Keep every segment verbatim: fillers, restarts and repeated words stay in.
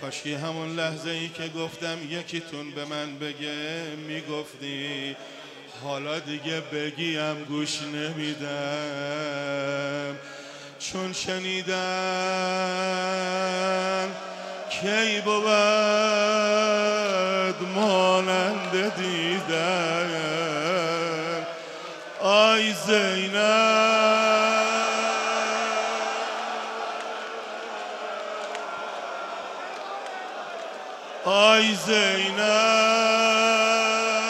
کاشکی همون لحظه ای که گفتم یکیتون به من بگه میگفتی، حالا دیگه بگیم گوش نمیدم، چون شنیدم کی بود مانند دیدن. آی زینب آی زینب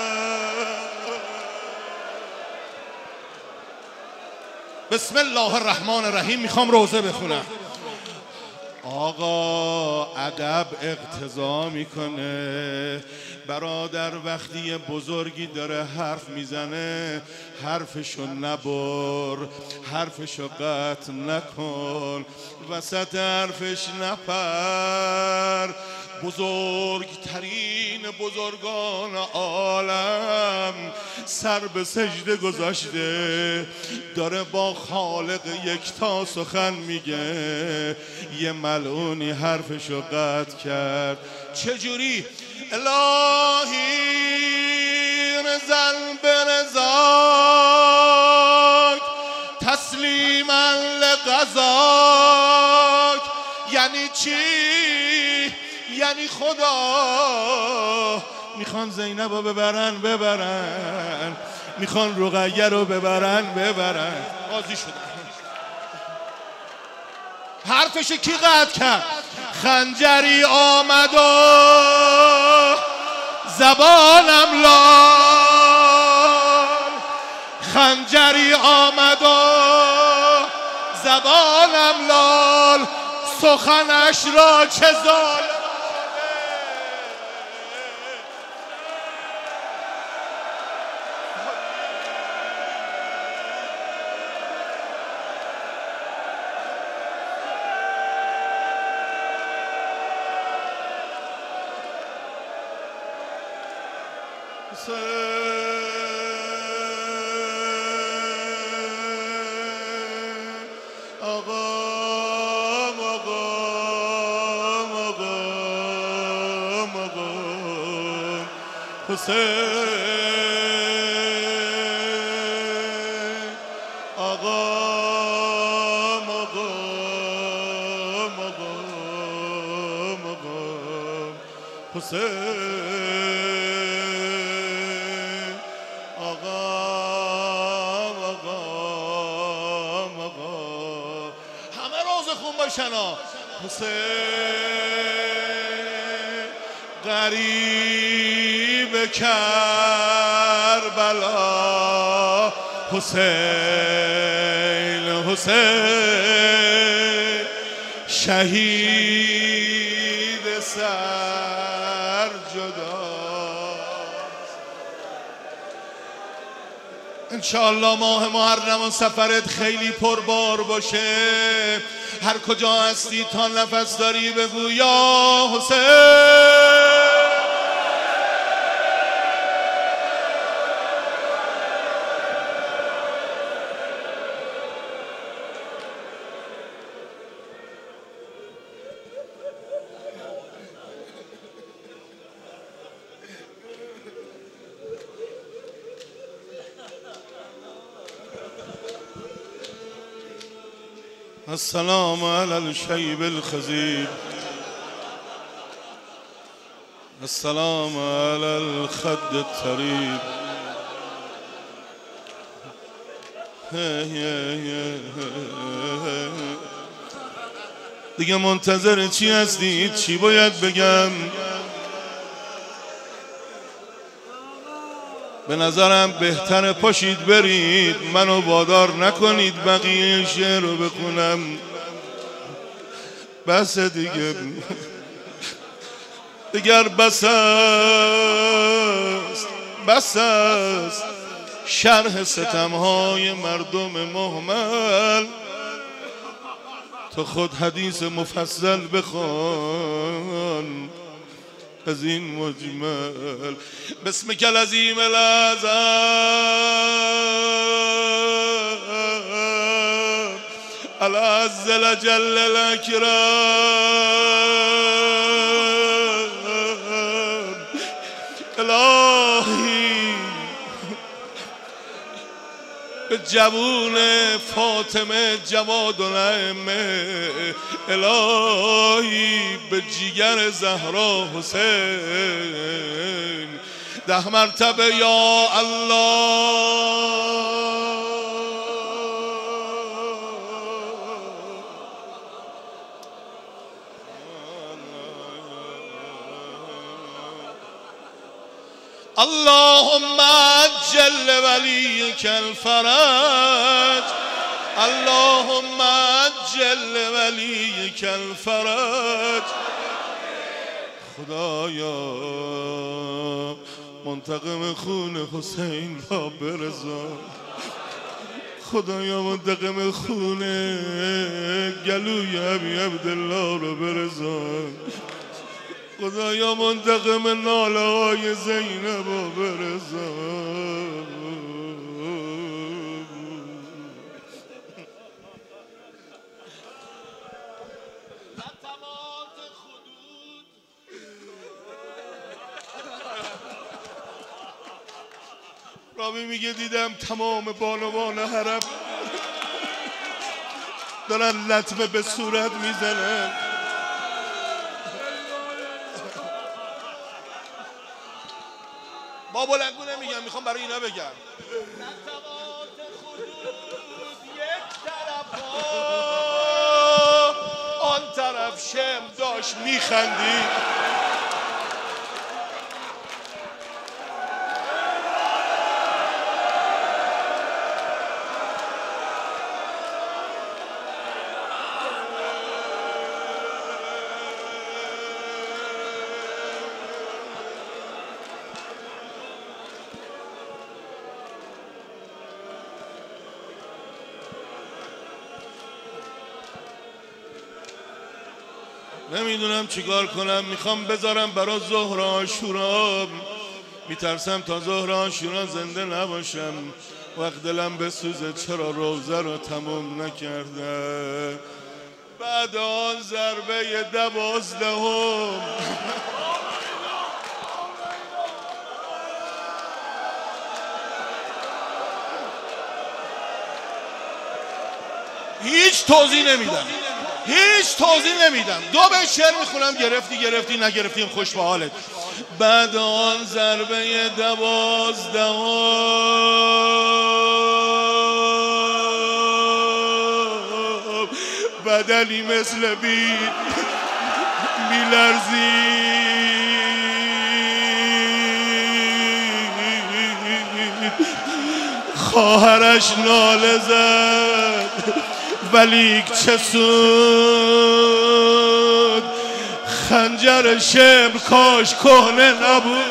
بسم الله الرحمن الرحیم. میخوام روزه بخونم. آقا ادب اقتضا میکنه برادر وقتی بزرگی داره حرف میزنه حرفشو نبر، حرفشو قطع نکن، وسط حرفش نپر. بزرگترین بزرگان عالم سر به سجده گذاشته داره با خالق یکتا سخن میگه، یه ملعونی حرفشو قطع کرد. چجوری؟ الهی رزن برزاک تسلیما لقضاک. یعنی چی؟ یعنی خدا میخوان زینب رو ببرن ببرن، میخوان رقیه رو ببرن ببرن. راضی شدن. حرفش کی قطع کرد؟ خنجری آمد و زبانم لال، خنجری آمد و زبانم لال، سخنش را چه زال. آقا آقا آقا آقا حسین، آقا آقا آقا آقا حسین، آقا آقا آقا همه روز خون باشن ها. حسین غریب کربلا، حسین حسین شهید سر جدا. انشاءالله ماه محرم و سفرت خیلی پربار باشه. هر کجا هستی تا نفس داری بگو یا حسین. السلام على الشيب الخزيب، السلام على الخد الطريب. دیگه منتظر چی هستید؟ چی باید بگم؟ به نظرم بهتر پاشید برید، منو وادار نکنید بقیه شعر رو بخونم. بس دیگه، دیگر بس است بس است شرح ستمهای مردم مهمل. تو خود حدیث مفصل بخوان از این مجمل. بسمک العظیم العظم العز الجل الاکرم به جوون فاطمه جواد الائمه، الهی به جیگر زهرا حسین ده مرتبه یا الله. اللهم عجل وليك الفرج، اللهم عجل وليك الفرج. خدایا منتقم خون حسین را برسان، خدایا منتقم خون گلوی ابی عبدالله را برسان، خدایا منتقم ناله های زینب را برسان. راوی میگه دیدم تمام بانوان حرم دارن لطمه به صورت میزنن. با بلندگو نمیگم، میخوام برای اینا بگم. نتوات خدود یک طرف آن طرف شم داشت میخندید. نمیدونم چیکار کنم، میخوام بذارم برا ظهر عاشورا، میترسم تا ظهر عاشورا زنده نباشم، وقت دلم بسوزه چرا روزه رو تموم نکرده. بعد آن ضربه دوازدهم هیچ توضیح نمیدم، هیچ توضیح نمیدم، دو به شعر میخونم، گرفتی گرفتی نگرفتیم خوش به حالت. بعد آن ضربه دوازدهم بدنی مثل بید میلرزید، خواهرش ناله زد ولیک چه سود، خنجر شمر کاش کهنه نبود.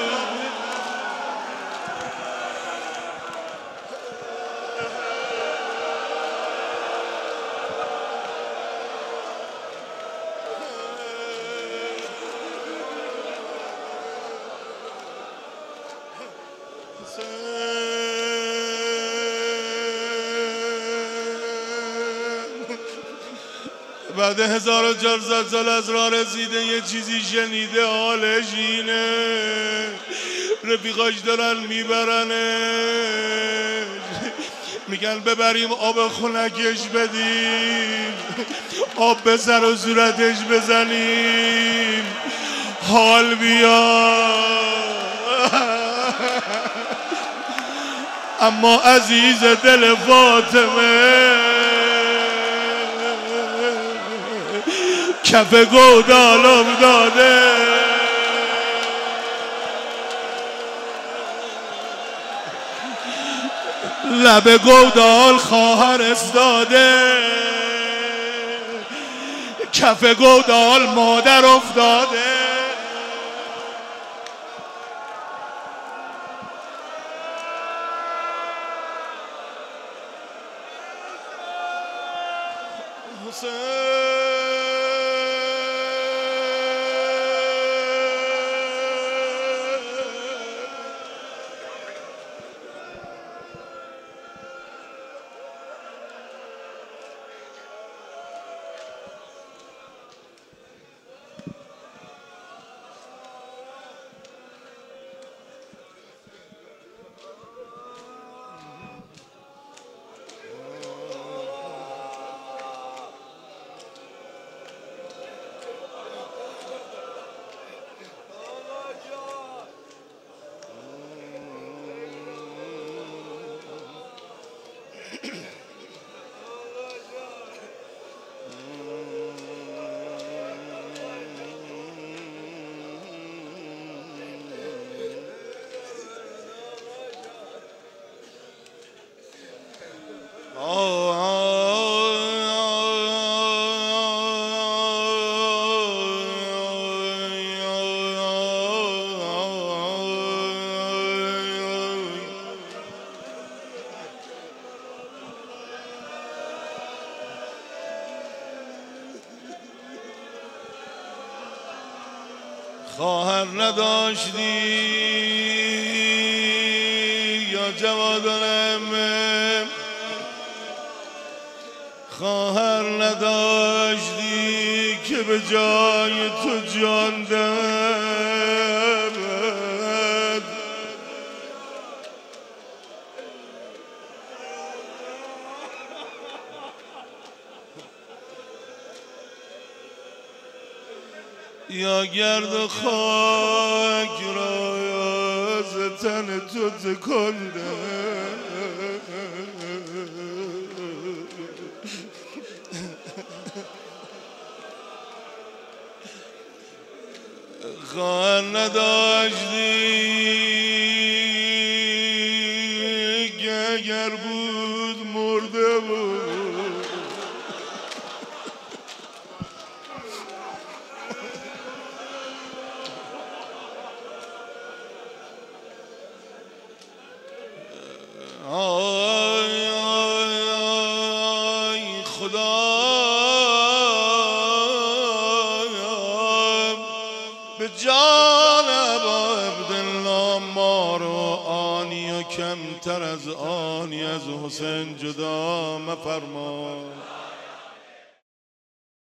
بعد هزار و چهارصد سال از راه رسیده یه چیزی شنیده، حالش اینه، رفیقاش دارن میبرنش، میگن ببریم آب خنکش بدیم، آب به سر و صورتش بزنیم حال بیاد. اما عزیز دل فاطمه کف گودال افتاده، لب گودال خواهر استاده، کف گودال مادر افتاده. خواهر نداشتی یا جوادانم، خواهر نداشتی که به جای تو جان دهد. یا گرد و خاک را از تن تو تکانده، خواهر نداشتی که اگر بود مرده بود. آی آی آی خدا به جان ابا عبدالله ما رو آنی و کمتر از آنی از حسین جدا مفرما.